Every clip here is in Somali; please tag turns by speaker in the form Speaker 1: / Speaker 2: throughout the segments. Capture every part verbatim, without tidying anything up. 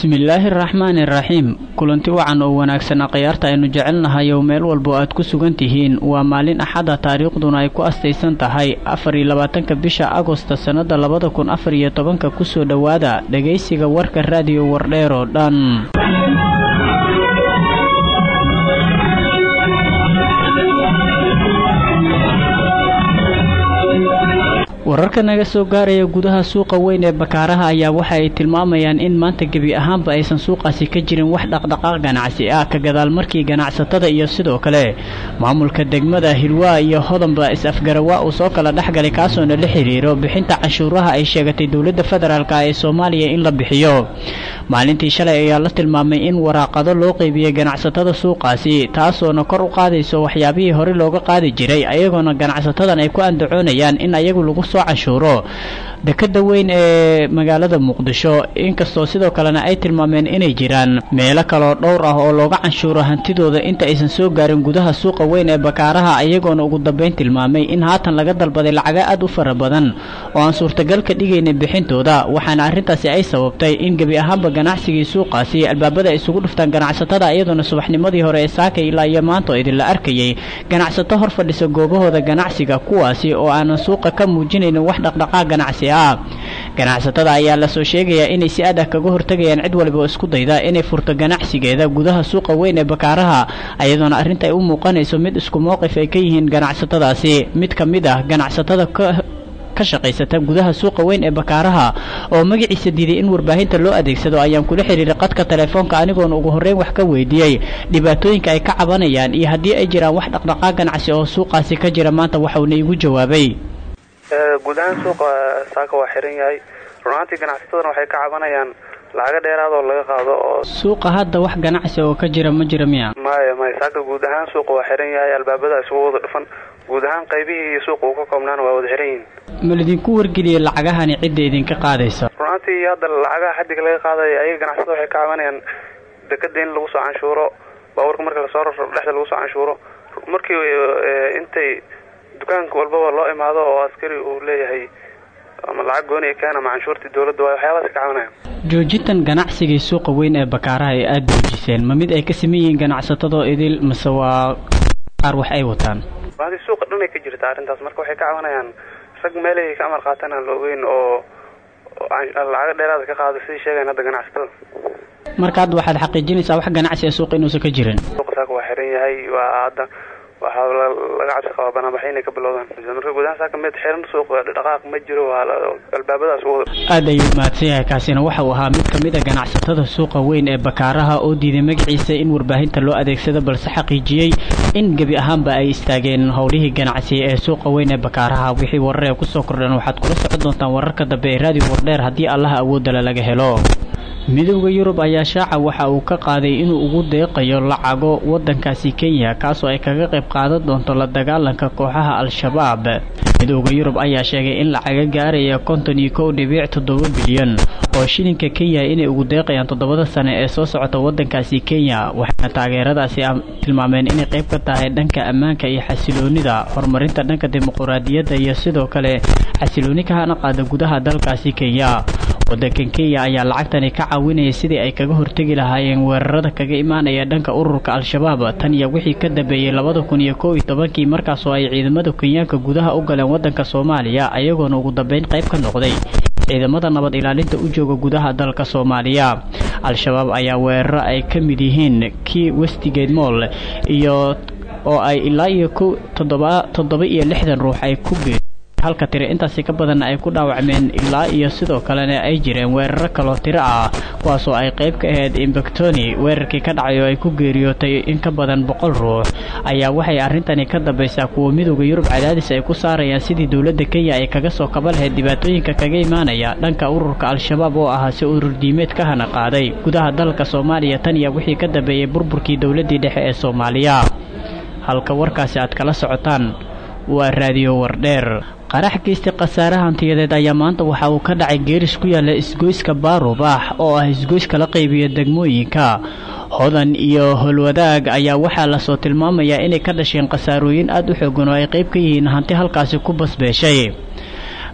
Speaker 1: bismillaahi raxmaani raxiim kulanti wacan oo wanaagsan aqayaarta aynu jecelnahay oo meel walba aad ku sugan tihiin waa maalin axada taariikhduna ay ku astaysan tahay afar iyo labaatanka bisha agosto sanada labada kun afar iyo tobanka kusoo dhowaada dhageysiga warka raadiyo wardheer oo dhan. wararka naga soo gaaraya gudaha suuqa weyn ee Bakaaraha ayaa waxa ay tilmaamayaan in maanta gabi ahaanba aysan suuqaasi ka jirin wax dhaqdhaqaaq ganacsi ah ka gadaal markii ganacsatada iyo sidoo kale maamulka degmada Hilwaa iyo Hodanba is-afgarawaa uu soo kala dhaxgalay kaasoo la xiriiro bixinta cashuuraha ay sheegatay dawladda federaalka ee Soomaaliya in la bixiyo. maalintii shalay ayaa la tilmaamay in waraaqado loo qaybiyay ganacsatada suuqaasi taasoo kor u qaadayso waxyaabihii hore looga qaadi jiray ayagoona ganacsatadan ay ku andacoonayaan in ayagu lagu soo cashuuro dekada weyn ee magaalada Muqdisho inkastoo sidoo kalena ay tilmaameen inay jiraan meelo kale oo dhowr ah oo looga canshuuro hantidooda inta aysan soo gaarin gudaha suuqa weyn ee Bakaaraha ayagoona ugu dambeyn tilmaamay in haatan laga dalbaday lacag aad u fara badan oo aan suurtagal ka dhigaynin bixintooda waxaana arrintaasi ay sababtay in gabi ahaanba ganacsigii suuqaasi albaabada isugu dhuftaan ganacsatada ayadoona subaxnimadii hore ee saakay ilaa iyo maanta idin la arkayay ganacsato hor fadhisa goobahooda ganacsiga kuwaasi oo aan suuqa ka muujinayn wax dhaqdhaqaaq ganacsi ah. ganacsatada ayaa la soo sheegayaa inay si aad ah kaga hortagayaan cid walba oo isku dayda inay furto ganacsigeeda gudaha suuqa weyn ee Bakaaraha ayadoona arrinta ay u muuqanayso mid isku mowqif ay ka yihiin ganacsatadaasi. mid ka mid ah ganacsatada ka ka shaqaysata gudaha suuqa weyn ee Bakaaraha oo magaciisa diiday in warbaahinta loo adeegsado ayaan kula xiriiray qadka telefoonka anigoona ugu horeyn wax ka weydiiyay dhibaatooyinka ay ka cabanayaan iyo haddii ay jiraan wax dhaqdhaqaaq ganacsi oo suuqaasi ka jira maanta waxa uu iigu jawaabay.
Speaker 2: gudahan suuqa saaka waa xiran yahay runtii ganacsataduna waxay ka cabanayaan lacag dheeraad oo laga qaado oo
Speaker 1: suuqa hadda wax ganacsi oo ka jira ma jira miya
Speaker 2: maya maya saaka gudahan suuqa waa xiran yahay albaabada isugu wada dhufan gudahan qaybihii suuqa uu ka koobnaan waa wada xiran yihiin
Speaker 1: ma idinku wargeliyay lacagahani cid idinka qaadaysa
Speaker 2: runtii hadda lacagaha xadiga laga qaaday ayaga ganacsatada waxay ka cabanayaan dekada in lagu soo canshuuro baawarka marka la soo raro dhexda lagu soo canshuuro markii intay dukaanka walba loo imaado oo askari uu leeyahay ama lacag gooni ay keena maanshuurtii dawladda waa waxyaalaha ka cabanaya.
Speaker 1: joojintan ganacsiga suuqa weyn ee Bakaaraha ay aad joojiseen ma mid ay ka sameeyeen ganacsatada idil mise waa qaar wax ay wataan
Speaker 2: baadi suuqa dhan ay ka jirtaa arrintaas marka waxay ka cabanayaan rag meelay ka amar qaataan loo weyn oo lacag dheeraad ka qaado si sheegeen hadda ganacsatada.
Speaker 1: marka hadda waxaad xaqiijinaysaa wax ganacsi ee suuqa inuusan ka jirin
Speaker 2: suuqa saaka waa xiran yahay waa hadda waxa laga cabsi qaba banaanbaxay ka bilowdaan marka gudaha saaka mid xiran suuqa dhaqaaq ma jiro albaabadaas wada
Speaker 1: aad ayuu maadsanyahay kaasina waxa uu ahaa mid ka mid ah ganacsatada suuqa weyn ee Bakaaraha oo diiday magaciisa in warbaahinta loo adeegsado balse xaqiijiyay in gabi ahaanba ay istaageen howlihii ganacsi ee suuqa weyn ee Bakaaraha. wixii warar ay ku soo kordhan waxaad kula socon doontaan wararka dambe ee raadiyo wardheer haddii Allah awood laga helo. midowga Yurub ayaa shaaca waxa uu ka qaaday inuu ugu deeqayo lacago wadankaasi Kenya kaasoo ay kaga qayb qaadan doonto la dagaalanka kooxaha Al-Shabaab. midowga Yurub ayaa sheegay in lacaga gaaraya konton iyo kow dhibic toddoba bilyan oo shilinka Kenya inay ugu deeqayaan toddobada sano ee soo socota wadankaasi Kenya waxaana taageeradaasi tilmaameen inay qayb ka tahay dhanka ammaanka iyo xasiloonida horumarinta dhanka dimuqraadiyadda iyo sidoo kale xasilooni ka hana qaada gudaha dalkaasi Kenya. wadankan Kenya ayaa lacagtani ka caawinaya sidii ay kaga hortagi lahaayeen weerarada kaga imaanaya dhanka ururka Al-Shabaab tan iyo wixii ka dambeeyay labada kun iyo kow iyo toban markaas oo ay ciidamada Kenyaanka gudaha u galeen wadanka Soomaaliya ayagoona ugu dambeyn qayb ka noqday ciidamada nabad ilaalinta u jooga gudaha dalka Soomaaliya. Al-Shabaab ayaa weeraro ay ka mid yihiin kii Westgate Mall iyo oo ay ilaa iyo toddoba iyo lixdan ruux ay ku geeyeen halka tire intaasi ka badan ay ku dhaawacmeen ilaa iyo sidoo kalena ay jireen weeraro kale oo tiro ah kuwaas oo ay qayb ka ahayd Imbactoni weerarkii ka dhacay oo ay ku geeriyootay in ka badan boqol ruux ayaa waxay arrintani ka dambaysaa kuwa midowga Yurub cadaadis ay ku saarayaan sidii dawladda Kenya ay kaga soo kabal lahayd dhibaatooyinka kaga imaanaya dhanka ururka Al-Shabaab oo ah si urur diimeed ka hana qaaday gudaha dalka Soomaaliya tan iyo wixii ka dambeeyay burburkii dawladdii dhexe ee Soomaaliya. halka warkaasi aad kala socotaan waa raadiyo wardheer. qarax geystay khasaare hantiyadeed ayaa maanta waxa uu ka dhacay geeris ku yaala isgoyska Baarubax oo ah isgoyska la qaybiyo degmooyinka Hodan iyo Holwadaag ayaa waxaa la soo tilmaamayaa inay ka dhasheen khasaarooyin aad u xooggan oo ay qayb ka yihiin hanti halkaasi ku basbeeshay.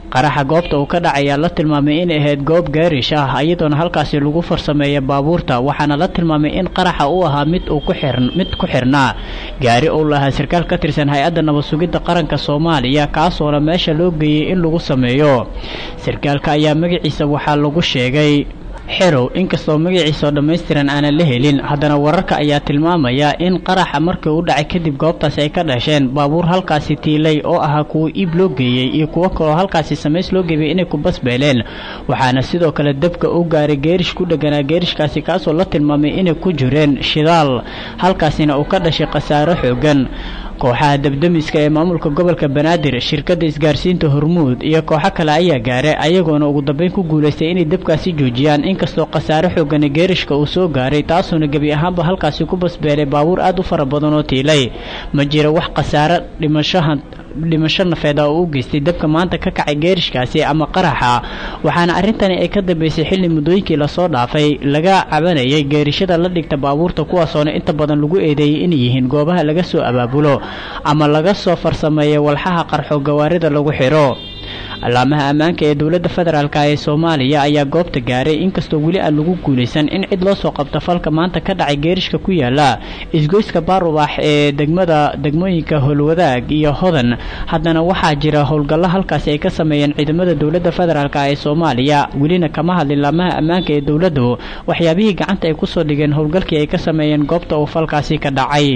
Speaker 1: qaraxa goobta uu ka dhacay ayaa la tilmaamay in ahayd goob gaarish ah iyadoona halkaasi lagu farsameeyay baabuurta waxaana la tilmaamay in qaraxa uu ahaa mid uu ku xirn mid ku xirnaa gaari uu lahaa sarkaal ka tirsan hay-adda nabad sugidda qaranka Soomaaliya kaasoona meesha loo geeyay in lagu sameeyo sarkaalka ayaa magaciisa waxaa lagu sheegay xerow inkastoo magaciisa dhameystiran aanan la helin haddana wararka ayaa tilmaamaya in qaraxa markii uu dhacay kadib goobtaasi ay ka dhasheen baabuur halkaasi tiilay oo ahaa kuwa iib loo geeyey iyo kuwo kaloo halkaasi samays loo geeyay inay ku basbeeleen waxaana sidoo kale dabka u gaaray geerish ku dhaganaa geerishkaasi kaasoo la tilmaamay inay ku jireen shidaal halkaasina uu ka dhashay khasaaro xoogan kooxaha dabdamiska ee maamulka gobolka Banaadir shirkadda isgaarsiinta Hormuud iyo kooxo kale ayaa gaaray ayagoona ugu dambeyn ku guuleystay inay dabkaasi joojiyaan inkastoo khasaare xoogan geerishka uu soo gaaray taasoo gabi ahaanba halkaasi ku basbeelay baabuur aad u fara badan oo tiilay ma jiro wax khasaare dhimashahan dhimasho nafeed oo u geystay dabka maanta ka kacay geerishkaasi ama qaraxa waxaana arintani ay ka dambeysay xilli mudooyinkii la soo dhaafay laga cabanayay geerishada la dhigta baabuurta kuwaasoona inta badan lagu eedeeyay inay yihiin goobaha laga soo abaabulo ama laga soo farsameeyay walxaha qarxo gawaarida lagu xiro alaamaha ammaanka ee dawladda federaalka ee Soomaaliya ayaa goobta gaaray inkastoo wali aan lagu guuleysan in cid loo soo qabto falka maanta ka dhacay geerishka ku yaala isgoyska Baarubax ee degmada degmooyinka Holwadaag iyo Hodan haddana waxaa jira howlgallo halkaasi ay ka sameeyeen ciidamada dawladda federaalka ee Soomaaliya walina kama hadlin laamaha ammaanka ee dawladdu waxyaabihii gacanta ay ku soo dhigeen howlgalkii ay ka sameeyeen goobta uu falkaasi ka dhacay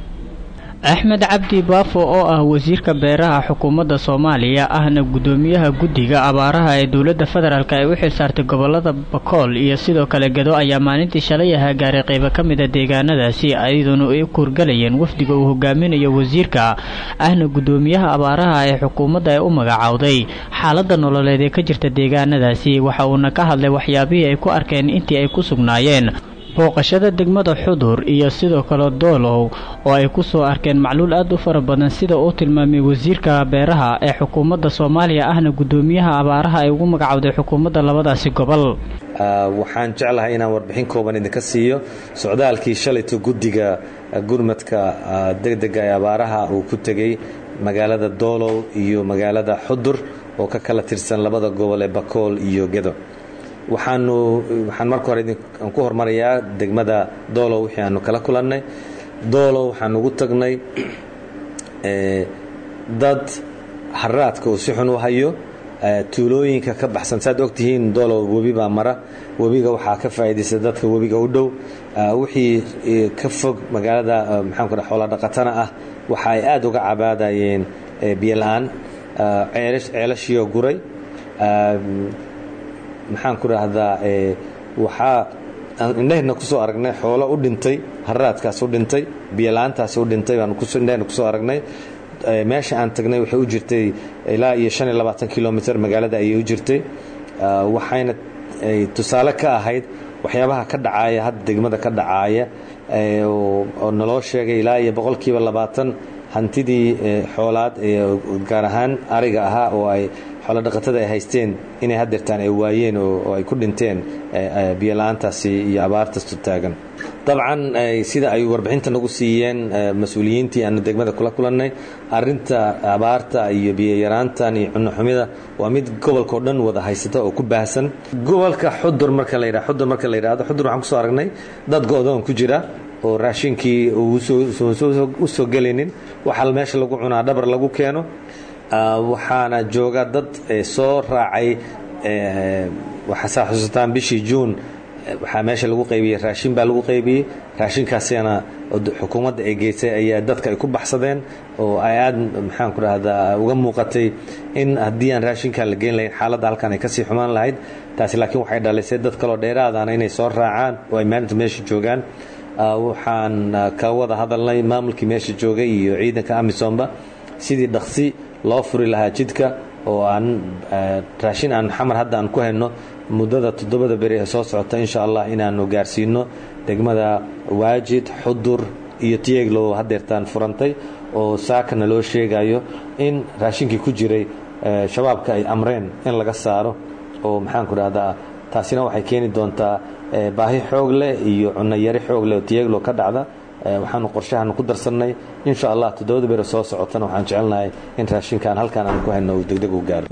Speaker 1: Axmed Cabdi Baafo oo ah wasiirka beeraha xukuumadda Soomaaliya ahna gudoomiyaha guddiga abaaraha ee dawladda federaalka ay u xilsaartay gobolada Bakool iyo sidoo kale Gado ayaa maalintii shalay ah gaaray qayb ka mid ah deegaanadaasi ayadoona ay kurgalayeen wafdiga uu hogaaminayo wasiirka ahna gudoomiyaha abaaraha ee xukuumadda ay u magacaawday xaaladda nololeed ee ka jirta deegaanadaasi waxa uu ka hadlay waxyaabihii ay ku arkeen intii ay ku sugnaayeen booqashada degmada Xudur iyo sidoo kale Doolow oo ay ku soo arkeen macluul aad u fara badan sida uu tilmaamay wasiirka beeraha ee xukuumadda Soomaaliya ahna gudoomiyaha abaaraha ay ugu magacaawday xukuumadda labadaasi gobol
Speaker 3: waxaan jeclahay inaan warbixin kooban idinka siiyo socdaalkii shalayto guddiga gurmadka degdega ee abaaraha uu ku tagay magaalada Doolow iyo magaalada Xudur oo ka kala tirsan labada gobol ee Bakool iyo Gedo waxaanu waxaan marka hore idin ku hormarayaa degmada Doolow wixii aanu kala kulannay Doolow waxaan ugu tagnay ee dad haraadka oo si xun u hayo tuulooyinka ka baxsan saad ogtihiin Doolow webi baa mara webiga waxaa ka faa'iideysta dadka webiga u dhow wixii ka fog magaalada maxaan ku dhahay xoolo dhaqatana ah waxa ay aad uga cabaadayeen biyo la'aan ceelash ceelashiyo guray maxaan ku raahdaa ee waxa indhahna ku soo aragnay xoolo u dhintay haraadkaas u dhintay biyo la'aantaas u dhintay baan ku soo indhahna ku soo aragnay meesha aan tagnay waxay u jirtay ilaa iyo shan iyo labaatan kiiloomitir magaalada ayay u jirtay waxayna tusaale ka ahayd waxyaabaha ka dhacaya hadda degmada ka dhacaya oo naloo sheegay ilaa iyo boqolkiiba labaatan hantidii xoolaad ee gaar ahaan ariga ahaa oo ay xoolo dhaqatada ay haysteen inay hadeertaan ay waayeen oo ay ku dhinteen biyo la'aantaasi iyo abaartaas taagan dabcan sida ay warbixinta nagu siiyeen mas'uuliyiintii aan degmada kula kulannay arinta abaarta iyo biyo yaraantan iyo cunno xumida waa mid gobolka dhan wada haysata oo ku baahsan gobolka Xudur marka la yiraahdo Xudur marka la yiraahdo Xudur waxaan ku soo aragnay dad go'doon ku jira oo raashinkii uu soo soo galeenin waxa meesha lagu cunaa dhabar lagu keeno waxaana jooga dad soo raacay waxa saxuustaan bishii June waxa meesha lagu qaybiyay raashin baa lagu qaybiyay raashinkaasina xukuumadda ay geysay ayaa dadka ay ku baxsadeen oo ay aad maxaan ku raahdaa uga muuqatay in haddii aan raashinka la geyn lahayn xaaladda halkan ay ka sii xumaan lahayd taasi laakiin waxay dhalisay dad kale oo dheeraad ah inay soo raacaan oo ay maalinta meesha joogaan waxaan ka wada hadalnay maamulkii meesha joogay iyo ciidanka Amisomba sidii dhaqsi loo furi lahaa jidka oo aan raashin aan xamar hadda aan ku hayno muddada toddobada beri ee soo socota insha Allah inaanu gaarsiino degmada Waajid Xudur iyo Tieglo hadeertaan furantay oo saakana loo sheegayo in raashinkii ku jiray shabaabka ay amreen in laga saaro oo maxaan ku raahdaa taasina waxay keeni doontaa baahi xoog leh iyo cunno yari xoog leh oo Tieglo ka dhacda waxaanu qorshahan ku darsanay insha Allah toddobada beri soo socotana waxaan jecelnahay in raashinkan halkaan aan ku hayno degdeg u gaaro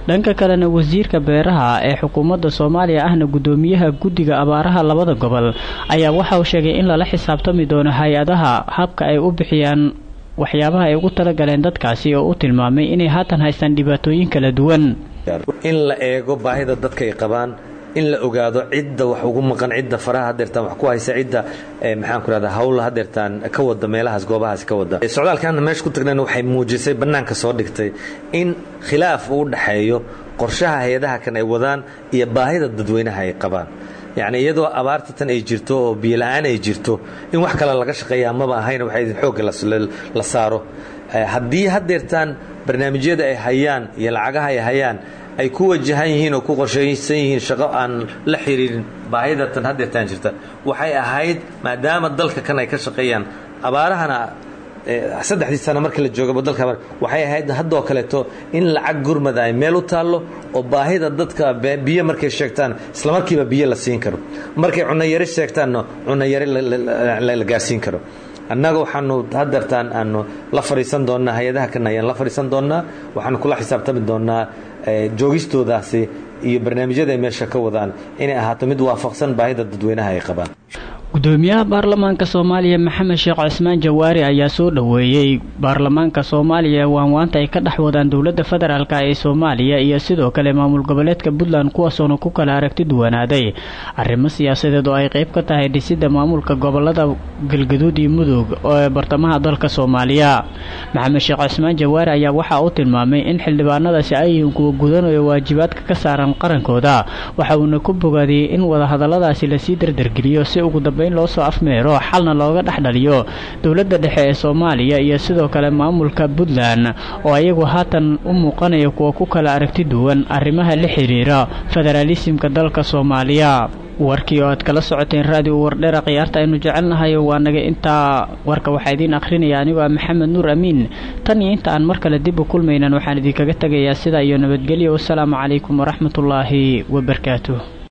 Speaker 1: dhanka kalena wasiirka beeraha ee xukuumadda Soomaaliya ahna gudoomiyaha guddiga abaaraha labada gobol ayaa waxa uu sheegay in lala xisaabtami doono hay-adaha habka ay u bixiyaan waxyaabaha ay ugu talagaleen dadkaasi oo u tilmaamay inay haatan haystaan dhibaatooyin kala duwan
Speaker 3: in la eego baahida dadka ay qabaan in la ogaado cidda wax ugu maqan cidda faraha hadeertaan wax ku haysa cidda maxaan ku radaa hawla hadeertaan ka wada meelahaas goobahaas ka wada socdaalkaana meesha ku tagnaan waxay muujisay bannaanka soo dhigtay in khilaaf u dhaxeeyo qorshaha hay'adaha kan ay wadaan iyo baahida dadweynaha ay qabaan يعني iyadoo abaarta tan ay jirto oo biyo la'aan ay jirto in wax kale laga shaqeeyaa maba ahayn waxa idin xoog la saaro haddii hadeertaan barnaamijyada ay hayaan iyo lacagaha ay hayaan ay ku wajahan yihiin oo ku qorshaysan yihiin shaqo aan la xiriirin baahida tan hadeertaan jirta waxay ahayd maadaama dalka kan ay ka shaqeeyaan abaarahana saddexdii sano markii la joogo dalka waxay ahayd hadoo kaleeto in lacag gurmad ay meel u taalo oo baahida dadka biyo markay sheegtaan isla markiiba biyo la siin karo markay cunno yari sheegtaanno cunno yari la gaarsiin karo annaga waxaanu hadartaan aanu la fariisan doonaa hay'adaha kan ayaan la fariisan doonaa waxaanu kula xisaabtami doonaa joogistoodaasi iyo barnaamijyada ay meesha ka wadaan inay ahaato mid waafaqsan baahida dadweynaha ay qabaan
Speaker 1: gudoomiyaha baarlamaanka Soomaaliya Maxamed Sheekh Cismaan Jawaari ayaa soo dhaweeyay baarlamaanka Soomaaliya waanwaanta ay ka dhaxwadaan dawladda federaalka ee Soomaaliya iyo sidoo kale maamul goboleedka Puntland kuwaas oo ku kala aragti duwanaaday arrimo siyaasadeed oo ay qayb ka tahay dhisidda maamulka gobolada Galgaduud iyo Mudug oo bartamaha dalka Soomaaliya Maxamed Sheekh Cismaan Jawaari ayaa waxa uu tilmaamay in xildhibaanadaasi ay ku gudanayo waajibaadka ka saaran qarankooda waxa uu ku bogaadiyay in wada hadalladaasi la sii dardargeliyo si ugu in loo soo afmeero xalna looga dhaxdhaliyo dawladda dhexe ee Soomaaliya iyo sidoo kale maamulka Puntland oo ayagu haatan u muuqanayo kuwa ku kala aragti duwan arrimaha la xiriira federalismka dalka Soomaaliya warkii oo aad kala socoteen raadiyo wardheera qiyaarta aynu jecelnahay waa naga inta warka waxa idin akhrinaya anigu ah Maxamed Nuur Amiin tan iyo inta aan mar kale dib u kulmaynan waxaan idin kaga tagayaa sida iyo nabadgelyo. Wassalaamu calaykum waraxmatullaahi wabarakaatuh.